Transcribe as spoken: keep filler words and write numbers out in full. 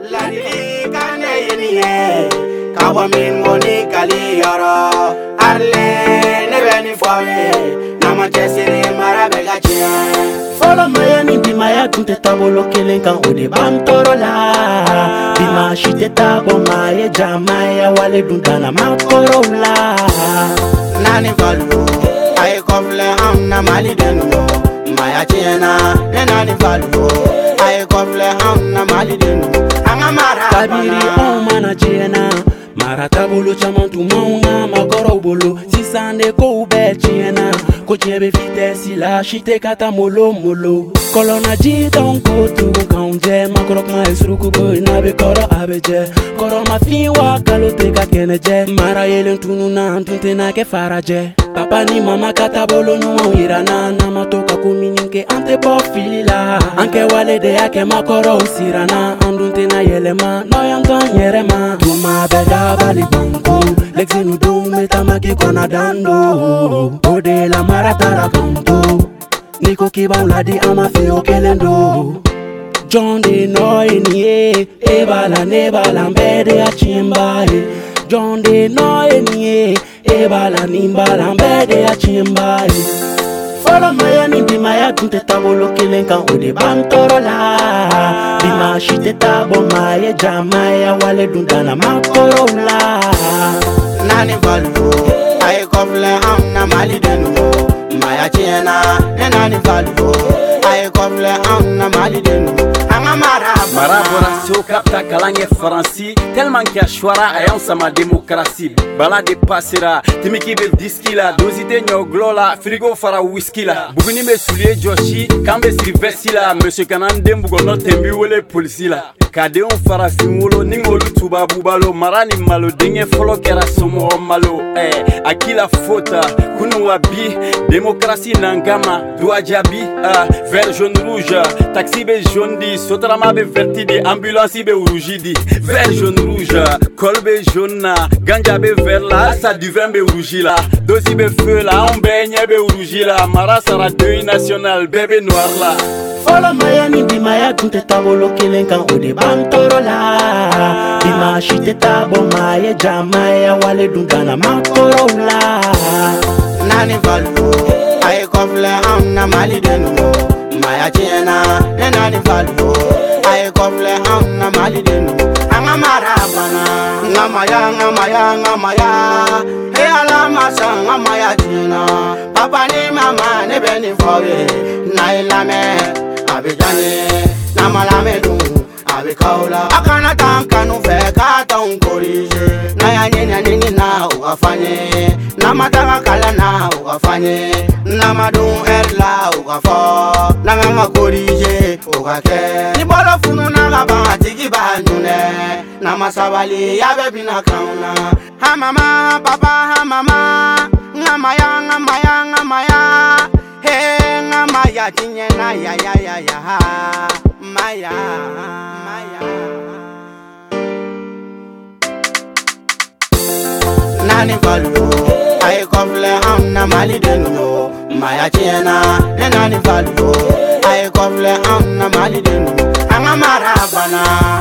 Ladili kane yeniye kawa min moni kali yara arle ne beni fawe nama chesiri mara bega chia Follow my ni bima ya tunte tabolo kelenka ode bantoro la bima shite tabo maye jamaya wale dundana makoro la nani valu ay kofle amna mali denu maya chena ne nani valu ay kofle amna mali denu anga mara kabiri on mana chena mara tabolo chamantu mauna makoro bolo sisande ko ube chena ko chebe vitesse la shite kata molo molo kolona ji don ko tu kaunje makoro ma esruku ko na be koro abeje koro ma fiwa kalote ka keneje mara yelen tunu na tunte na ke faraje papa ni mama kata bolo nyuma irana na matoka kumininke ante po filila anke wale de yake makoro usirana andunte na yelema no yangan yerema tuma beda bali banko lexi nu dum metamaki kona dando ode la maratara kanto niko kiba uladi ama feo kelendo John de no enie e bala ne bala mbede ya chimba e John de no enie e bala ni bala mbede ya chimba e Follow my ni bima ya tunte tabolo kelenka ode bantoro la bima shite tabo maye jamaya wale dundana makoro la nani valu ay kofle amna mali denu maya chena ne nani valu ay kofle amna mali denu anga mara mara bora so kapta kalange faransi tellement qu'il a choira ayon sama démocratie bala de passera timiki be diskila dosite nyoglola frigo fara whisky la buguni me soulier joshi kambe sirvesi la monsieur kanande mbugo no tembi wole police la kade on fara fimolo ningolu tuba bubalo marani malo dinge folo kera somo malo eh akila fota kunu wabi démocratie nangama doa jabi ah, vert jaune rouge taxi be jaune di sotrama be verti di ambulance be rouge di vert jaune rouge kolbe jaune ganja be vert la sa du vin be rouge la dosi be feu la on baigne be rouge la mara sara deuil national bébé noir la Follow my ni bima ya tunte tabolo kelenka ode bantoro la bima shite tabo maye jamaya wale dundana makoro la nani valu ay kofle amna mali denu maya chena ne nani valu ay kofle amna mali denu anga mara bana ngamaya ngamaya ngamaya he ala masa ngamaya chena papa ni mama ne beni fawe na ilame abijane na malame du abikaula akana tanka nu fe ka ton korije na ya nyenya nini na ugafanye na mataka kala na ugafanye na madu erla ugafo na ngama korije ugake ni bolo funu na gaba tigi banune na masabali ya bebi na kauna ha mama papa ha mama ngama ya ngama ya ngama ya he ngama ya tinye na ya ya ya ya ha maya maya nani valu ay kofle amna mali denu maya chena ne nani valu ay kofle amna mali denu anga mara bana